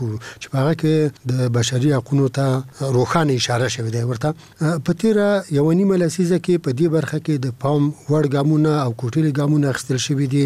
چې هغه کې د بشري حقوقو ته روښانه اشاره شوې ده. ورته په تیر یو نیمه لسیزه کې په دې برخه کې د پام وړ ګامونه او کوټلي ګامونه اخیستل شوي دي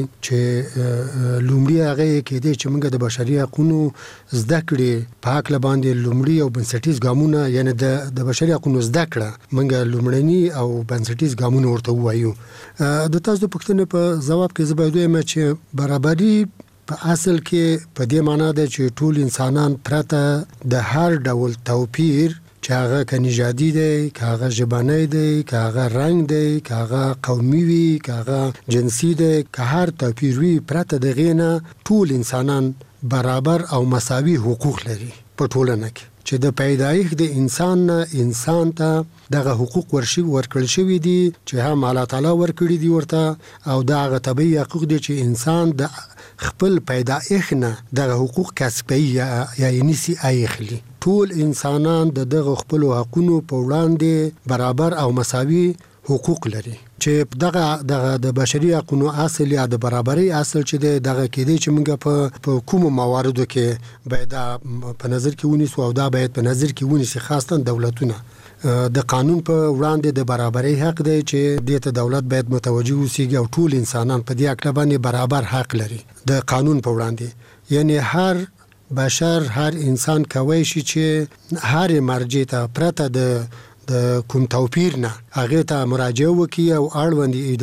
چې لومړی هغه کې دي چې موږ د بشري حقوقو زده کړې په حق باندې لومړی او بنسټیز ګامونه یعنی د بشري حقوقو زده کړه موږ لومړني او بنسټیز ګامونه ورته وایو. د تاسو پوښتنې په جواب کې زه باید وایم چې برابري په اصل کې په دې معنی ده چې ټول انسانان پرته د هر ډول توپیر چې هغه که نژادي دی، که هغه ژبنی دی، که هغه رنګ دی، که هغه قومي وي، که هغه جنسي دی، که هر توپیر وي، پرته د هغې نه ټول انسانان برابر او مساوي حقوق لري په ټولنه کې. چې د پیدایښت د انسان نه انسان ته دغه حقوق ورکړل شوي دي چې هم الله تعالی ورکړي دي ورته، او دا هغه طبیعي حقوق دي چې انسان د خپل پیدایښت نه دغه حقوق کسبي یا نسی اخلي. ټول انسانان د دغه خپل حقوقو په وړاندې برابر او مساوي حقوق لري. چې دغه د بشري حقوقو اصل یا د برابرۍ اصل چې دغه کېدی چې موږ په کوم مواردو کې باید په نظر کې ونیسو، او دا باید په نظر کې ونیسي خاصه دولتونه. د قانون په وړاندې د برابرۍ حق دی چې دې ته دولت باید متوجه اوسیږي او ټول انسانان په دې حق باندې برابر حق لري د قانون په وړاندې. یعنی هر بشر، هر انسان کوي شي چې هر مرجع ته پرته د کوم توپیر نه هغه ته مراجعه وکړي او اړوندې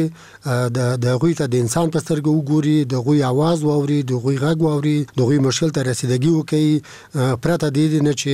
ادارې د هغوی ته د انسان په سترګه وګوري، د هغوی आवाज واوري، د هغوی غږ واوري، د هغوی مشکل ته رسیدګي وکړي، پرته د دې نه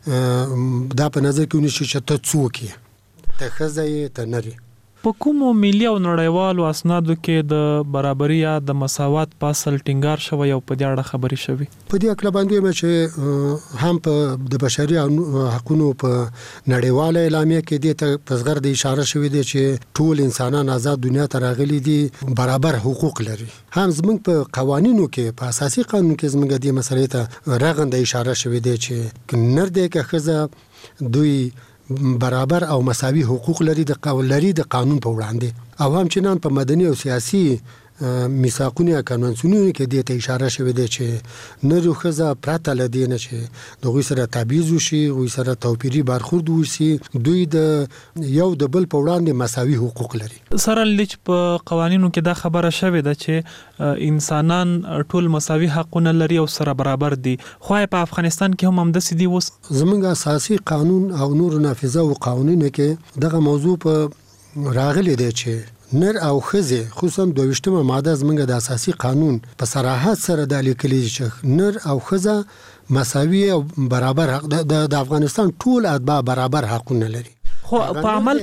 چې دا په نظر کې ونیسي چې ته څوک یې، ته ښځه یې، ته نر یې. په کومو ملي او نړیوالو اسنادو کې د برابرۍ یا د مساوات په اصل ټینګار شوی او په دې اړه خبرې شوي؟ په دې اړه باندې چې هم په د بشري حقوقو په نړیواله اعلامیه کې دې ته په صغر د اشاره شوی دی چې ټول انسانان آزاد دنیا ته راغلي دي، برابر حقوق لري. هم زموږ په قوانینو کې، په اساسي قانون کې زموږ د مسلې ته رغنده اشاره شوی دی چې نر دی که ښځه دوی برابر او مساوي حقوق لري د قانون په وړاندې. او همچنان په مدني او سیاسي میثاقونو یا کنوانسیونونو کې دې ته اشاره شوې ده چې نر او ښځه پرته له دې نه چې د هغوی سره تبعیض وشي، هغوی سره توپیري برخورد وشي، دوی د یو د بل په وړاندې مساوي حقوق لري. سره لچ په قوانینو کې دا خبره شوې ده چې انسانان ټول مساوي حقونه لري او سره برابر دي، خو په افغانستان کې هم همداسې دي. اوس زموږ اساسي قانون او نور نافذه او قوانینو کې دغه موضوع په راغلی دی چې نر او ښځې، خصوصا 22مه ماده زموږ د اساسي قانون په صراحت سره دا لیکلي چې نر او ښځه مساوي او برابر حق د افغانستان ټول اتباع برابر حقونه لري. خو په عمل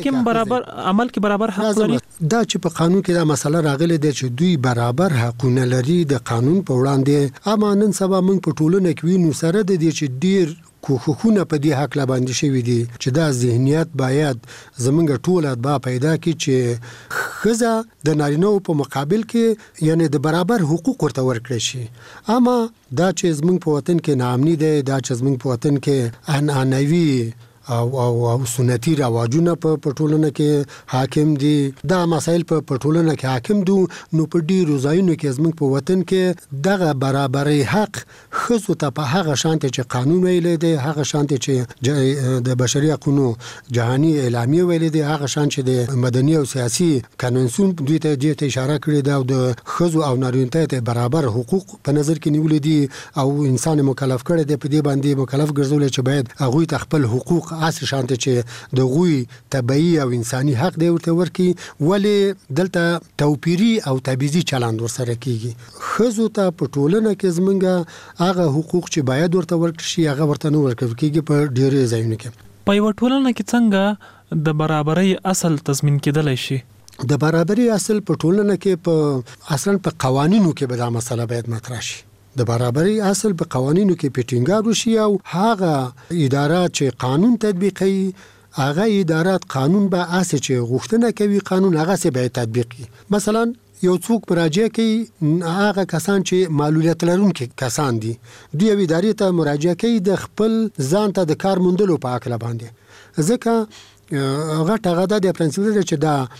کې برابر حق لري. دا چې په قانون کې دا مسله راغلي ده چې دوی برابر حقونه لري د قانون په وړاندې. اما نن سبا موږ په ټولنه کې وینو سره د دې چې ډیر کوښښونه په دې حق باندې شوي دي چې دا ذهنیت باید زمونږ ټول اتباع پیدا کړي چې ښځه د نارینه‌و په مقابل کې یعنی د برابر حقوق ورته ورکړي شي. اما دا چې زمونږ په وطن کې ناامني دی، دا چې زمونږ په وطن کې عنعنوي او سنتي رواجونه په ټولنه کې حاکم دي، دا مسایل په ټولنه کې حاکم دي، نو په ډیرو ځایونو کې زموږ په وطن کې دغه برابرۍ حق ښځو ته په هغه شانتي چې قانون ویلی دی، هغه شانتي چې د بشري حقوقو جهاني اعلامیه ویلی دی، هغه شان چې د مدني او سیاسي کنونسیون دوی ته اشاره کړې ده او د ښځو او نارینه ته برابر حقوق په نظر کې نیولي دي او انسان مکلف کړی دی، په دې باندې مکلف ګرځولی چې باید هغوی ته خپل حقوق اصل شانته چې د غوي طبيعي او انساني حق دی ورته ورکی، ولی دلته توپیری او تبعیضي چلند ورسره کیږي. خزو ته په ټولنه کې زمونږه هغه حقوق چې باید ورته ورکړي شي هغه ورته نه ورکړي کیږي په ډیرې ځایونو کې. په یو ټولنه کې څنګه د برابرۍ اصل تضمین کېدلی شي؟ د برابرۍ اصل په ټولنه کې په اصلا په قوانینو کې به دا مسله باید مطرح شي. د برابرۍ اصل په قوانینو کې پټینګار وشي او هغه ادارات چې قانون تطبیقوي هغه ادارات قانون به اساس چې غوښتنه کوي قانون هغه سه به تطبیق کړي. مثلا یو څوک مراجعه کوي، هغه کسان چې معلولیت لرونکي کسان دي دوی ادارې ته مراجعه کوي د خپل ځان ته د کار موندلو په اړه باندې، ځکه غټه غدا د پرنسپل چې دا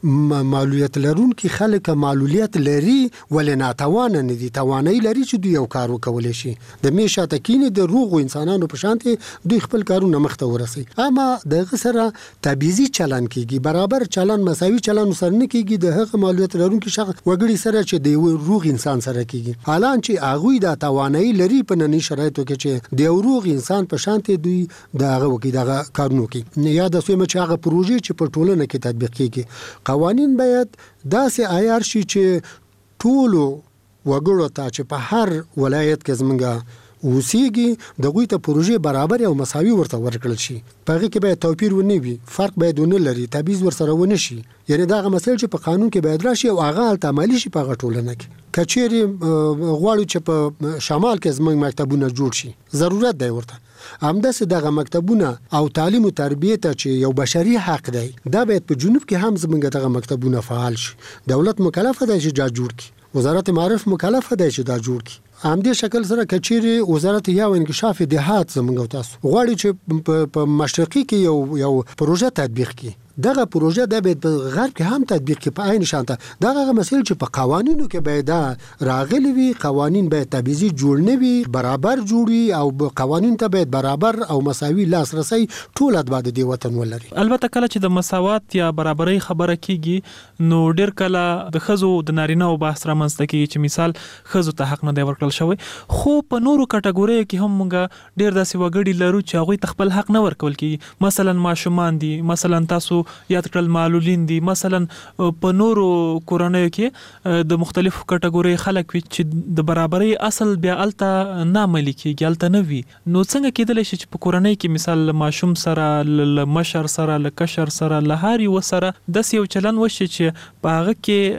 معلولیت لرونکي خلک معلولیت لري ولې ناتوانه نه دي، توانایي لري چې دوی یو کار وکولی شي. د میشه تکینې د روغو انسانانو په شانتي دوی خپل کارونه مخته ورسي. اما دغه سره تبعیضي چلن کیږي، برابر چلن مساوي چلن سره نه کیږي د هغه معلولیت لرونکي شخص وګړي سره چې د روغ انسان سره کیږي. حالان چې هغه د توانایي لري په ننني شرایطو کې چې د روغ انسان په شانتي دوی دغه وکي دغه کارونه کوي. یا د سومه چې هغه پروژې چې په ټولنه کې تطبیق کیږي، قوانین باید داسې عیار شي چې ټولو وګړو ته چې په هر ولایت کې زمونږ اوسېږي دغوی ته پروژې برابر او مساوي ورته ورکړل شي. په هغه کې باید توپیر ونه وي، فرق باید ونه لري، تبعیض ورسره ونه شي. یعنی دغه مسایل چې په قانون کې باید راشي او هغه التمالي شي په هغه ټولنه کې. کچېری غواړو چې په شمال کې زمونږ مکتبونه جوړ شي، ضرورت دی ورته. همداسې دغه مکتبونه او تعلیم او تربیه ته چې یو بشري حق دی، دا باید په جنوب کې هم زمونږ دغه مکتبونه فعال شي. دولت مکلف دی چې دا جوړ کړي، وزارت معارف مکلف دی چې دا جوړ کړي. همدې شکل سره کچېری وزارت یا انکشاف دهات زمونږ تاسو غواړي چې په مشرقي کې یو پروژه تطبیق کړي. دغه پروژه د به غرب کې هم تطبیق کې په عین شانته دغه مسایل چې په قوانینو کې باید راغلي وي، قوانین باید تبعیضي جوړ نه وي، برابر جوړي او قوانین ته باید برابر او مساوي لاسرسي ټول اتباع د وطن ولري. البته کله چې د مساوات یا برابرۍ خبره کیږي نو ډیر کله د خزو د نارینه او بحث رامنځته کیږي چې مثال خزو ته حق نه دی ورکړل شوی، خو په نورو کټګوریو کې هم موږ ډیر داسې وګړي لرو چې هغه تخپل حق نه ورکول کیږي. مثلا ماشومان دي، مثلا تاسو یاد کړل معلولین دي، مثلا په نورو کورنیو کې د مختلفو کټګوري خلک وي چې د برابرۍ اصل بیا الته نه عملي کیږي، الته نه وي. نو څنګه کېدلی شي چې په کورنۍ کې مثال ماشوم سره ل مشر سره ل کشر سره ل هر یو سره د یو چلن وشي چې په هغه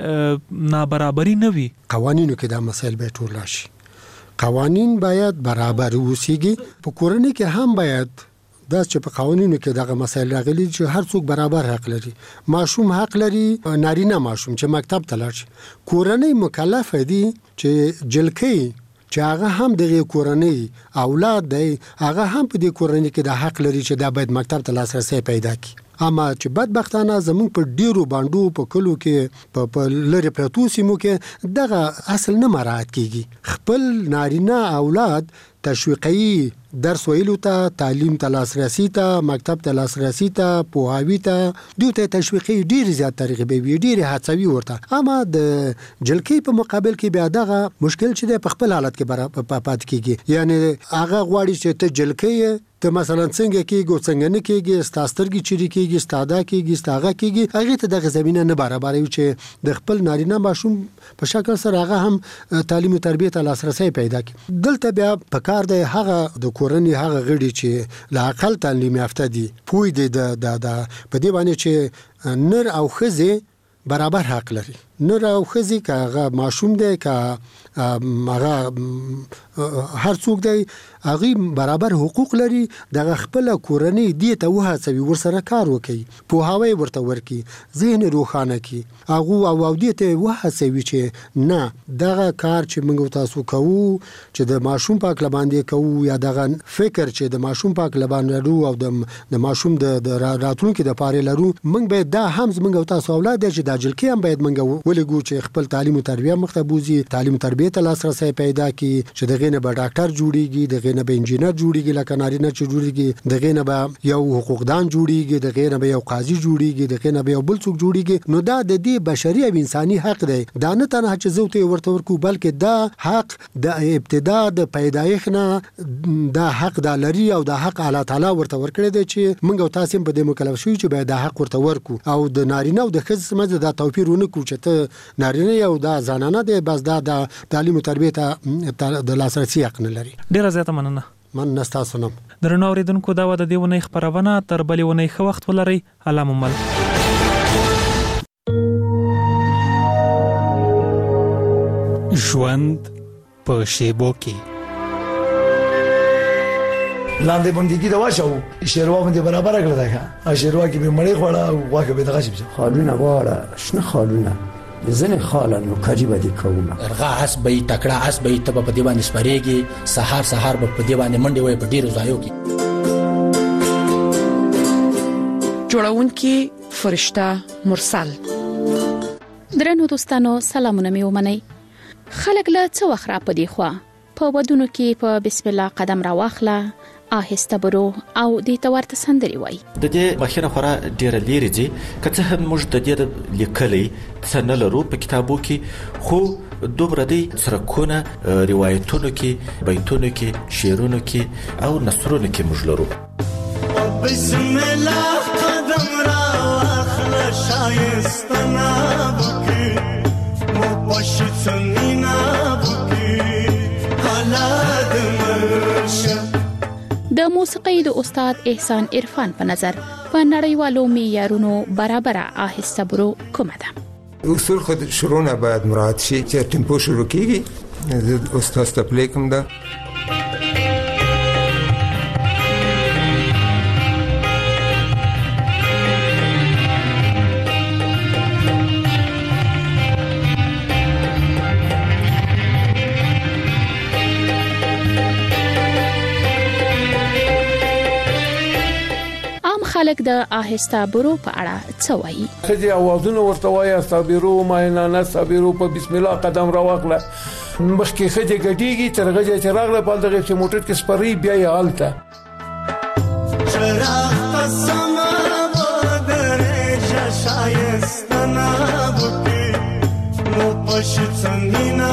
کې نابرابري نه وي؟ قوانینو کې دا مسایل به ټول راشي. قوانین باید برابر اوسېږي. په کورنۍ کې هم باید دا چې په قوانینو کې دغه مسایل راغلي چې هر څوک برابر حق لري. ماشوم حق لري، نارینه ماشوم چې مکتب ته لاړ شي. کورنۍ مکلف دي چې جلکۍ چې هغه هم دغه کورنۍ اولاد دی، هغه هم په دې کورنۍ کې د حق لري چې دا باید مکتب ته لاسرسي پیدا کړي. اما چې بدبختانه زموږ په ډیرو باندو په کلو کې په لری پرتو سیمو کې دغه اصل نه مراعات کیږي. خپل نارینه اولاد تشویقي درس ویلو ته، تعلیم ته لاسرسي ته، مکتب ته لاسرسي ته، پوهاوی ته دوی ته تشویقي ډیر زیات ترغیبي وي، ډیر هڅوي ورته. اما د جلکۍ په مقابل کې بیا دغه مشکل چې په خپل حالت کې پات کیږي. یعنی هغه غواړي چې ته جلکۍ ته مثلا څنګه کېږي څنګه نه کېږي، ستاسترګي چيري کېږي، ستاده کېږي، ستاغه کېږي، هغه ته دغه زمينه نه برابر وي چې د خپل نارینه ماشوم په شکل سره هغه هم تعلیم او تربیه ته لاسرسي پیدا کړي. دلته بیا په کار دی هغه د کورنۍ هغه غړي چې لا عقل تعلیم یافته دي، پوی دي د په دې باندې چې نر او ښځې برابر حق لري. نر او ښځې که هغه ماشوم دی که هغه هر څوک دی، هغه برابر حقوق لري. دغه خپل کورنۍ دې ته وهڅوي، ورسره کار وکړي، پوهاوی ورته ورکړي، ذهن روښانه کړي، هغه او دې ته وهڅوي چې نه دغه کار چې موږ تاسو کوو چې د ماشوم په اړه باندې کوو، یا دغه فکر چې د ماشوم په اړه باندې لرو او د ماشوم د راتلونکو د پاره لرو، موږ باید دا هم موږ تاسو اولاد چې د جلکۍ هم باید موږ ولګو چې خپل تعلیم او تربیه مخته بوزي، تعلیم تربیه ته لاسرسي پیدا کړي، چې دغه نه به ډاکټر جوړيږي، دغه نه به انجینر جوړيږي، لکه نارینه چې جوړيږي، دغه نه به یو حقوقدان جوړيږي، دغه نه به یو قاضي جوړيږي، دغه نه به یو بل څوک جوړيږي. نو دا د دې بشري او انساني حق دی. دا نه تنها چې زوته ورته ورکو، بلکې دا حق د ابتدا د پیدایښت نه دا حق د لري او د حق الله تعالی ورته ورکړي دی چې موږ تاسو په دې مکلف شو چې باید دا حق ورته ورکو. او د نارینه او د ښځې سمجه دا توپیر ونه کو چې ته نارینه یو دا زنانه دی، بس دا د تعلیم او تربیه ته د لاسرسي حق نه لري. ډیره زیاته مننه. من نستاسو نم درنو اوریدونکو، دا و د دې ونې خبرونه تر بلې ونې ښه وخت ولرئ. الله مو مل. ژوند په شیبو کې لاندې باندې دا واچو شیروا باندې برابر کړل دا شیروا کې به مړې خوړه او واکه به دغه شي خالونه واړه شنه خالونه زنه خالانو کاجی باندې کومه ارغا اس به تکړه اس به ته په دې باندې سپریږي، سحر به په دې باندې منډي وي په ډیرو ځایو کې. جوړونکي فرشته مرسل درنو دوستانو سلامونه مې ومنئ. خلک له څه وخت را پدې خوا په ودونو کې په بسم الله قدم را واخله، آهسته برو او د تورته سندري وای. د دې مخینه خورا ډیره لیري دي که څه هم موږ د دې لیکلي څه نه لرو په کتابو کې، خو دومره دي سرکونه روایتونو کې، بیتونو کې، شعرونو کې او نثرونو کې موږ لرو. بسم الله قدم را واخله شایستنا بکی مو پشت سنینا بکی حالات مرشه. د موسیقۍ د استاد احسان عرفان په نظر په نړیوالو معیارونو برابر آهسته برو کومه ده؟ اصول خود شروع نه باید مراعات شي چې ټیمپو شروع کیږي. استاد ته پلی کوم ده. خلک د آهسته برو په اړه څه وایي؟ خځې اوازونه ورته وایي صابرو ماینانه صابرو په بسم الله قدم را واخله. مخکې خځې ګډیږي تر غږه چې راغله په دغه چې موټر کې سپری بیا یې حالته چراغ تسما بدرې شایستنا بکی مو پښ څنګینا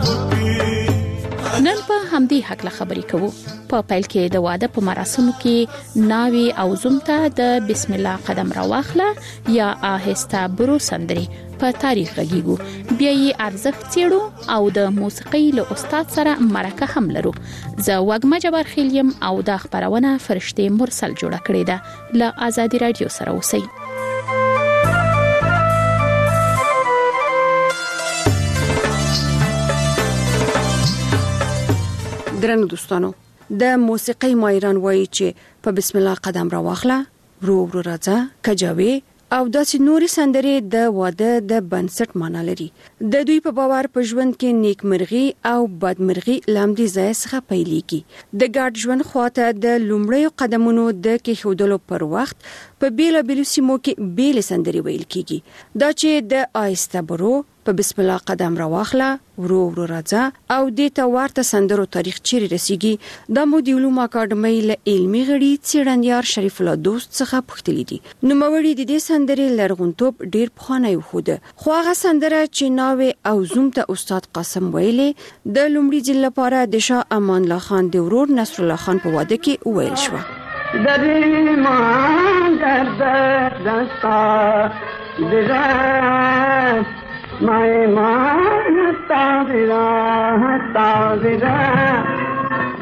بکی. نن په همدې حق له خبرې کوو. په پیل کې د واده په مراسمو کې ناوي او زومته د بسم الله قدم را واخله یا آهسته برو سندري په تاریخ غږیږو، بیا یې ارزښت څېړو او د موسیقۍ له استاد سره مرکه هم لرو. زه وګما جبار خیلیم او دا خبرونه فرشته مرسل جوړه کړې ده. له آزادي رادیو سره اوسئ. درنو دوستانو، د موسیقۍ ماهران وایي چې په بسم الله قدم را واخله، ورو ورو راځه، کجاوي او داسې نورې سندرې د واده د بنسټ معنا لري. د دوی په باور په ژوند کې نیکمرغي او بدمرغي لامدي ځای څخه پیلېږي. د ګډ ژوند خواته د لومړیو قدمونو د کېښودلو پر وخت په بیلابیلو سیمو کې بیل سندري ویل کیږي. دا چې د آهسته برو په بسم الله قدم را واخله، ورو ورو راځه او د تورته سندرو تاریخ چیرې رسیږي، دا مو د علومو اکاډمۍ له علمي غړي څېړنیار شریف الله دوست څخه پوښتلي دي. نو موري د دې سندرې لرغونتوب ډیر پخوانی وخوده، خو هغه سندره چې ناوي او زوم ته استاد قاسم ویلې د لومړي ځل لپاره د شاه امان الله خان د ورور نصر الله خان په واده کې ویل شو. دریمان در دستا درست My man, stop it,